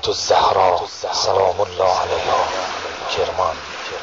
فاطمة الزهرا سلام الله علیها کرمان.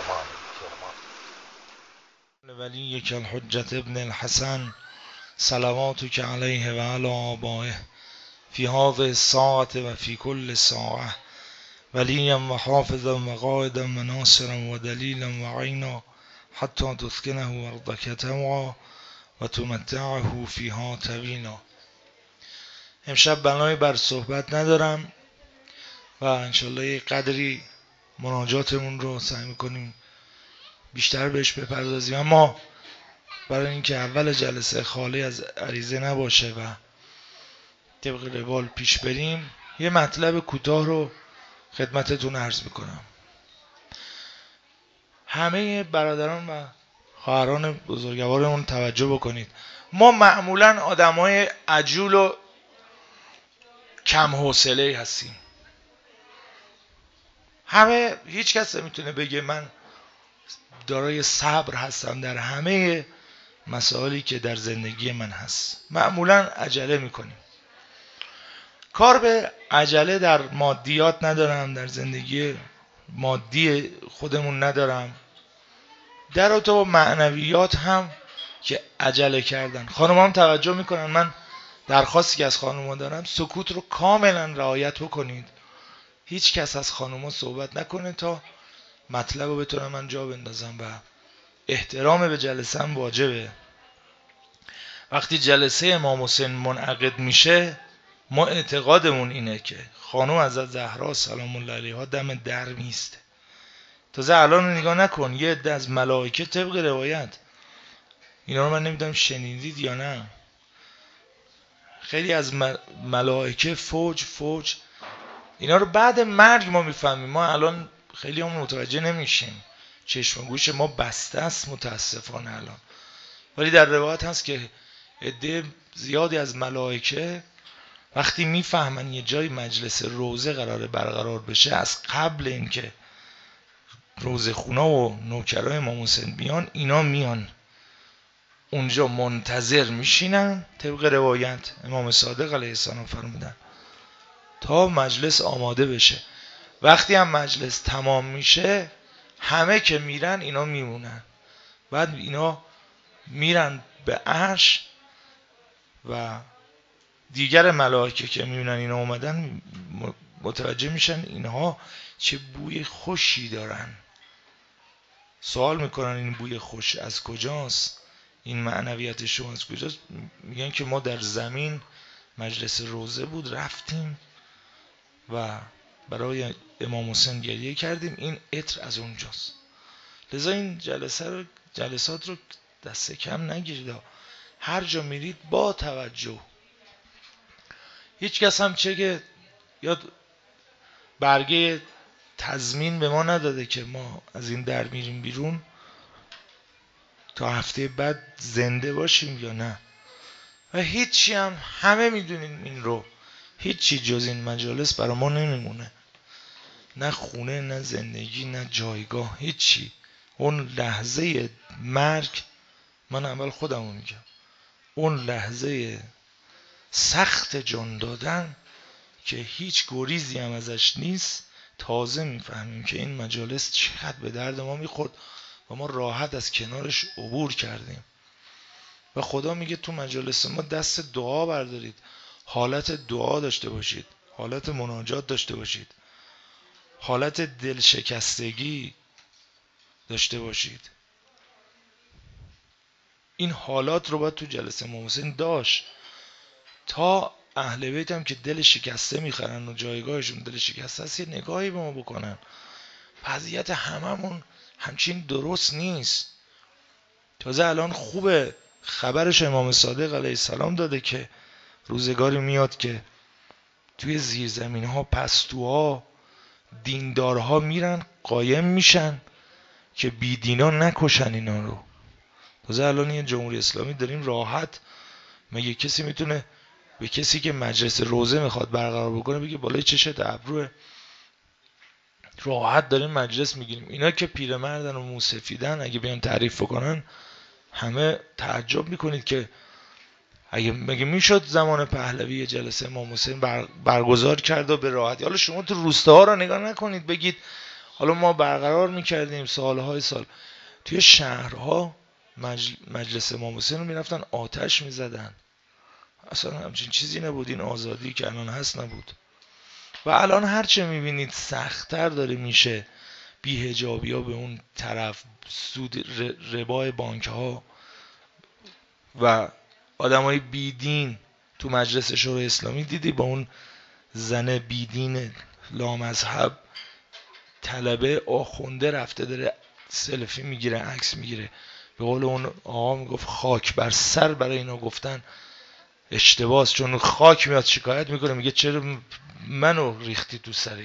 ولیک الحجة ابن الحسن صلواتک علیه و علی آبائه فی هذه الساعة و فی کل ساعة ولیا و حافظا و قائدا و ناصرا و دلیلا و عینا حتی تسکنه ارضک طوعا و تمتعه فیها طویلا. امشب بنای بر صحبت ندارم و انشالله یه قدری مناجاتمون رو سعی میکنیم بیشتر بهش بپردازیم، اما برای اینکه اول جلسه خالی از عریضه نباشه و طبق روال پیش بریم یه مطلب کوتاه رو خدمتتون عرض میکنم. همه برادران و خواهران بزرگوارمون توجه بکنید. ما معمولا آدمای عجول و کم حوصله هستیم. هیچ کس نمیتونه بگه من دارای صبر هستم در همه مسائلی که در زندگی من هست. معمولا عجله میکنیم. کار به عجله در مادیات ندارم، در زندگی مادی خودمون ندارم، در رابطه معنویات هم که عجله کردن. خانم هم توجه میکنن. من درخواستی که از خانم ها دارم سکوت رو کاملا رعایت بکنید. هیچ کس از خانم ها صحبت نکنه تا مطلب رو بتونم من جا بندازم و احترام به جلسه هم واجبه. وقتی جلسه امام حسین منعقد میشه ما اعتقادمون اینه که خانم حضرت زهرا سلام الله علیها دم در میسته. تازه الان رو نگاه نکن، یه عده از ملائکه طبق روایت، اینا رو من نمیدونم شنیدید یا نه، خیلی از ملائکه فوج اینا رو بعد مرگ ما میفهمیم. ما الان خیلی هم متوجه نمیشیم، چشم و گوش ما بسته است متاسفانه الان. ولی در روایت هست که عده زیادی از ملائکه وقتی میفهمن یه جای مجلس روزه قراره برقرار بشه، از قبل اینکه روزه خونا و نوکرای امام حسین بیان، اینا میان اونجا منتظر میشینن. طبق روایت امام صادق علیه السلام فرمودن تا مجلس آماده بشه. وقتی هم مجلس تمام میشه همه که میرن اینا میمونن. بعد اینا میرن به عرش و دیگر ملائکه که میبینن اینا اومدن متوجه میشن اینها چه بوی خوشی دارن. سوال میکنن این بوی خوش از کجاست، این معنویت شما از کجاست؟ میگن که ما در زمین مجلس روزه بود رفتیم و برای امام حسین گریه کردیم، این عطر از اونجاست. لذا این جلسات رو دست کم نگیرید، هر جا میرید با توجه. هیچ کس هم چه که یا برگه تضمین به ما نداده که ما از این در میریم بیرون تا هفته بعد زنده باشیم یا نه. و هیچی هم همه میدونیم این رو، هیچی جز این مجالس برای ما نمیمونه، نه خونه، نه زندگی، نه جایگاه، هیچی. اون لحظه مرگ، من اول خودمو میگم، اون لحظه سخت جان دادن که هیچ گریزی هم ازش نیست، تازه میفهمیم که این مجالس چقدر به درد ما میخورد و ما راحت از کنارش عبور کردیم. و خدا میگه تو مجالس ما دست دعا بردارید، حالت دعا داشته باشید، حالت مناجات داشته باشید، حالت دلشکستگی داشته باشید. این حالات رو باید تو جلسه امام حسین داشت تا اهل بیت هم که دل شکسته میخرن و جایگاهشون دل شکسته است یه نگاهی به ما بکنن. وضعیت هممون همچین درست نیست. تازه الان خوبه خبرش امام صادق علیه السلام داده که روزگاری میاد که توی زیرزمین ها پستوها دیندارها میرن قایم میشن که بیدینا نکشن اینا رو. تازه الان یه جمهوری اسلامی داریم راحت، مگه کسی میتونه به کسی که مجلس روزه میخواد برقرار بکنه بگه بالای چشت ابروه؟ راحت داریم مجلس میگیریم. اینا که پیرمردن و موسفیدن اگه بیان تعریف بکنن همه تعجب میکنید که مگه میشد زمان پهلوی یه جلسه امام حسین برگزار کرد و به راحتی؟ حالا شما تو روستاها رو نگاه نکنید بگید حالا ما برقرار میکردیم سالهای سال. توی شهرها مجلس امام حسین رو میرفتن آتش میزدن. اصلا همچین چیزی نبود. این آزادی که الان هست نبود. و الان هرچه میبینید سخت‌تر داره میشه بی‌حجابی ها به اون طرف، سود ربای بانک ها و آدمای بیدین تو مجلس شورای اسلامی. دیدی با اون زن بیدین لامذهب طلبه آخونده رفته داره سلفی میگیره، عکس میگیره. به قول اون آقا میگفت خاک بر سر برای اینا گفتن اشتباهه، چون خاک میاد شکایت میکنه میگه چرا منو ریختی تو سر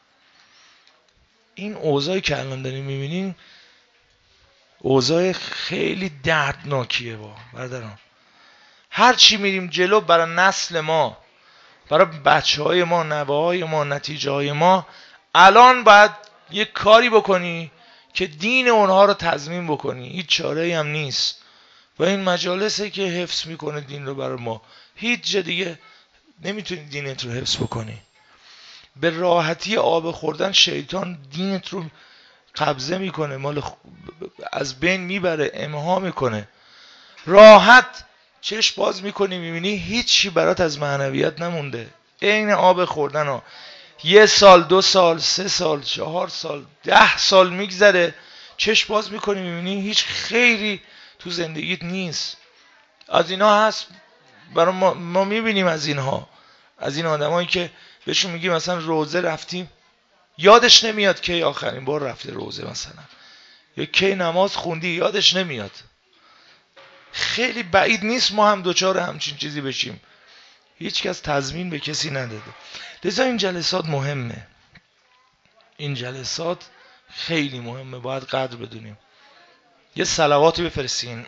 این اوضاعی که الان داریم میبینیم اوضاع خیلی دردناکیه. با برادران هر چی میریم جلو برای نسل ما، برای بچه های ما، نوه های ما، نتیجه های ما، الان باید یه کاری بکنی که دین اونها رو تضمین بکنی. هیچ چاره‌ای هم نیست و این مجالسه که حفظ میکنه دین رو برای ما. هیچ جا دیگه نمیتونی دینت رو حفظ بکنی. به راحتی آب خوردن شیطان دینت رو قبضه میکنه، از بین میبره، امها میکنه. راحت چشم باز میکنی میبینی هیچی برات از معنویت نمونده. عین آب خوردن ها. 1 سال 2 سال 3 سال 4 سال 10 سال میگذره، چشم باز میکنی میبینی هیچ خیری تو زندگیت نیست. از اینا هست برای ما میبینیم، از اینها، از این آدمایی که بهشون میگی مثلا روزه رفتیم یادش نمیاد کی آخرین بار رفته روزه مثلا، یا کی نماز خوندی یادش نمیاد. خیلی بعید نیست ما هم دوچار همچین چیزی بشیم. هیچ کس تضمین به کسی نداده. لذا این جلسات مهمه. این جلسات خیلی مهمه، باید قدر بدونیم. یه صلواتی بفرستین.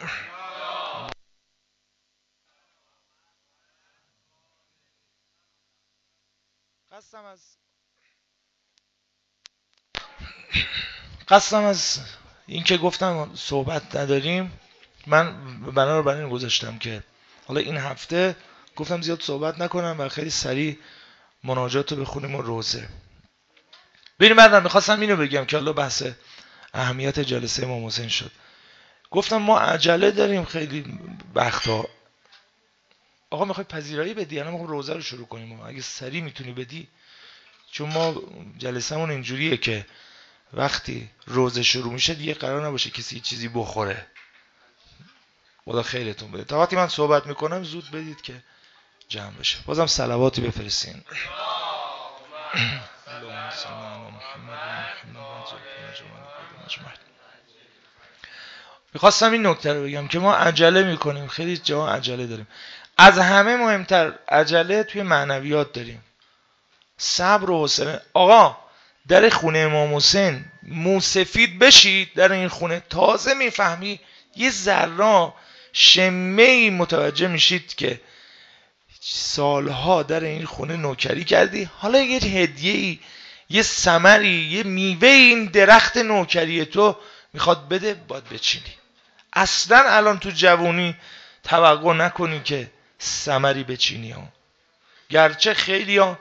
قسم از این که گفتم صحبت نداریم، من بنا رو این گذاشتم که حالا این هفته گفتم زیاد صحبت نکنم و خیلی سریع مناجات رو بخونیم و روزه بریم. بعدم میخواستم اینو بگم که حالا بحث اهمیت جلسه امام حسین شد. گفتم ما عجله داریم خیلی وقتا. آقا میخوای پذیرایی بدی؟ الان میخوام روزه رو شروع کنیم. اگه سریع میتونی بدی، چون ما جلسه‌مون اینجوریه که وقتی روزه شروع میشه دیگه قرار نباشه کسی چیزی بخوره. خدا خیرتون بده. تا وقتی من صحبت میکنم زود بدید که جمع بشه. بازم صلواتی بفرستین. میخواستم این نکته رو بگم که ما عجله میکنیم، خیلی جا عجله داریم. از همه مهمتر عجله توی معنویات داریم. صبر و حوصله. آقا در خونه امام حسین موسفید بشید، در این خونه تازه میفهمی یه ذره شمه‌ای متوجه میشید که سالها در این خونه نوکری کردی، حالا یه هدیه‌ای، یه ثمری، یه میوه این درخت نوکری تو میخواد بده، باید بچینی. اصلا الان تو جوونی توقع نکنی که ثمری بچینی ها. گرچه خیلی ها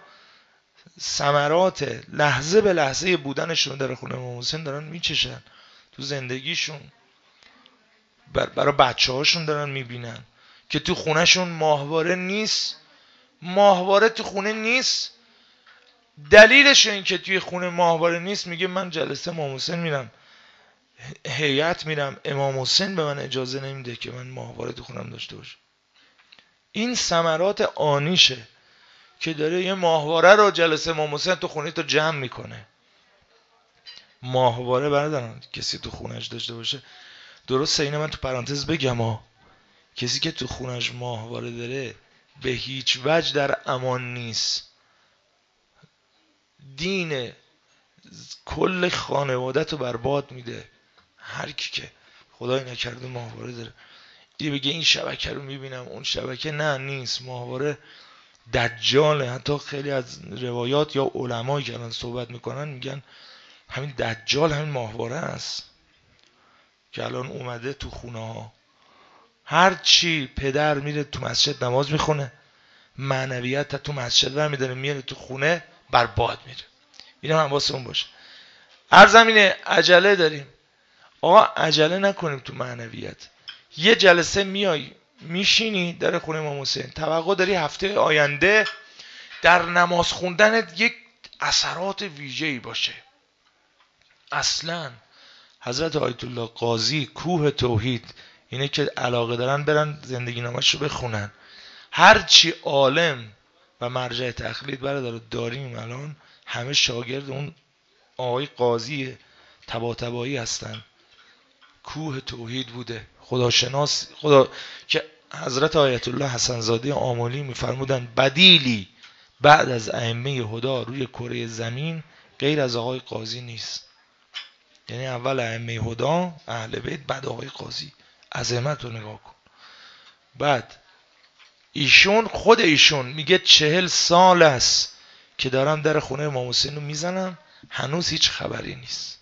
ثمرات لحظه به لحظه بودنشون در خونه امام حسین دارن میچشن تو زندگیشون، برای بچه هاشون دارن میبینن که تو خونهشون ماهواره نیست. ماهواره تو خونه نیست. دلیلش این که توی خونه ماهواره نیست، میگه من جلسه امام حسین میرم، هیئت میرم، امام حسین به من اجازه نمیده که من ماهواره تو خونم داشته باشم. این ثمرات آنیشه که داره یه ماهواره رو جلسه امام حسین تو خونه تو جمع میکنه. ماهواره بردارن کسی تو خونهش داشته باشه. درسته اینه من تو پرانتز بگم کسی که تو خونهش ماهواره داره به هیچ وجه در امان نیست. دین کل خانوادت رو برباد میده. هر کی که خدای نکرده ماهواره داره دیگه بگه این شبکه رو میبینم اون شبکه، نه نیست. ماهواره دجاله. حتی خیلی از روایات یا علمایی که الان صحبت میکنن میگن همین دجال همین ماهواره است که الان اومده تو خونه ها. هر چی پدر میره تو مسجد نماز میخونه، معنویت تو مسجد برمیداره میاره تو خونه برباد میره. اینا هم واسه اون باشه. عرضم اینه عجله داریم. آقا عجله نکنیم تو معنویت. یه جلسه میای میشینی در خونه امام حسین، توقع داری هفته آینده در نماز خوندنت یک اثرات ویژه‌ای باشه. اصلا حضرت آیت الله قاضی کوه توحید اینه که علاقه دارن برن زندگی نامش رو بخونن. هرچی عالم و مرجع تقلید برادر داریم الان همه شاگرد اون آقای قاضی طباطبایی هستن. کوه توحید بوده، خداشناس، خدا که حضرت آیت الله حسن زاده آملی میفرمودن بدیلی بعد از ائمه هدا روی کره زمین غیر از آقای قاضی نیست. یعنی اول ائمه هدا اهل بیت، بعد آقای قاضی. عظمت رو نگاه کن. بعد ایشون خود ایشون میگه 40 سال است که دارم در خونه امام حسین رو میزنم، هنوز هیچ خبری نیست.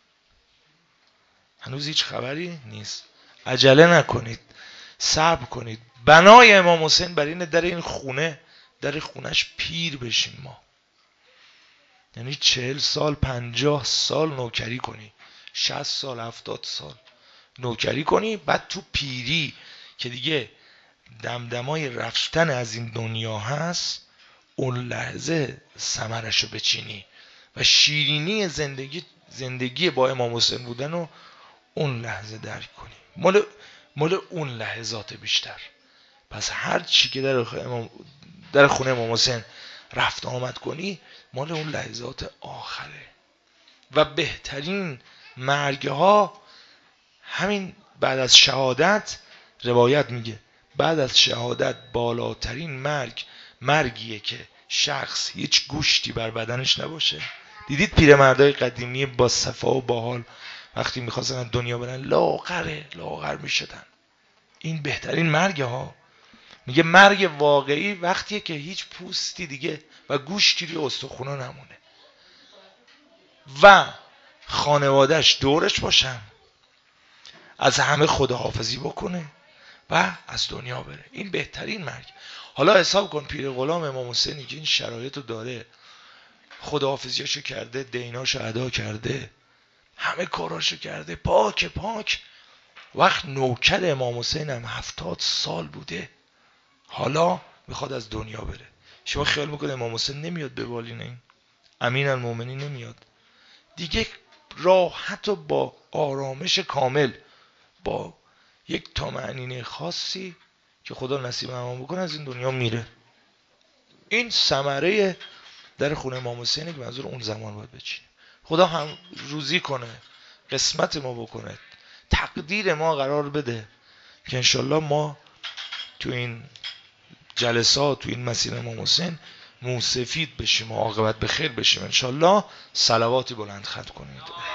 هنوز هیچ خبری نیست. عجله نکنید، صبر کنید. بنای امام حسین بر اینه در این خونه، در خونش پیر بشیم ما. یعنی 40 سال 50 سال نوکری کنی، 60 سال 70 سال نوکری کنی، بعد تو پیری که دیگه دمدمای رفتن از این دنیا هست، اون لحظه ثمرشو بچینی و شیرینی زندگی با امام حسین بودن رو اون لحظه درک کنی. مال اون لحظات بیشتر. پس هر چی که در خونه امام حسین رفت آمد کنی مال اون لحظات آخره. و بهترین مرگ ها همین بعد از شهادت، روایت میگه بعد از شهادت بالاترین مرگیه که شخص هیچ گوشتی بر بدنش نباشه. دیدید پیرمردای قدیمی با صفا و باحال وقتی میخواستن دنیا برن لاغر میشدن. این بهترین مرگ ها. میگه مرگ واقعی وقتیه که هیچ پوستی دیگه و گوشتی روی استخونا نمونه و خانوادهش دورش باشن، از همه خداحافظی بکنه و از دنیا بره. این بهترین مرگ. حالا حساب کن پیر غلام امام حسینی که این شرایط رو داره، خداحافظیاشو کرده، دیناشو ادا کرده، همه کاراشو کرده، پاک وقت نوکر امام حسین هم 70 سال بوده، حالا میخواد از دنیا بره. شما خیال میکنه امام حسین نمیاد به بالین این امین المومنین نمیاد دیگه؟ راحت و با آرامش کامل، با یک طمأنینه خاصی که خدا نصیب امان بکنه از این دنیا میره. این ثمره در خونه امام حسینه که منظور اون زمان باید بچینه. خدا هم روزی کنه، قسمت ما بکنه، تقدیر ما قرار بده که انشالله ما تو این جلسات، تو این مسیر امام حسین موسفید بشیم و عاقبت به خیر بشیم انشالله. صلواتی بلند خط کنید.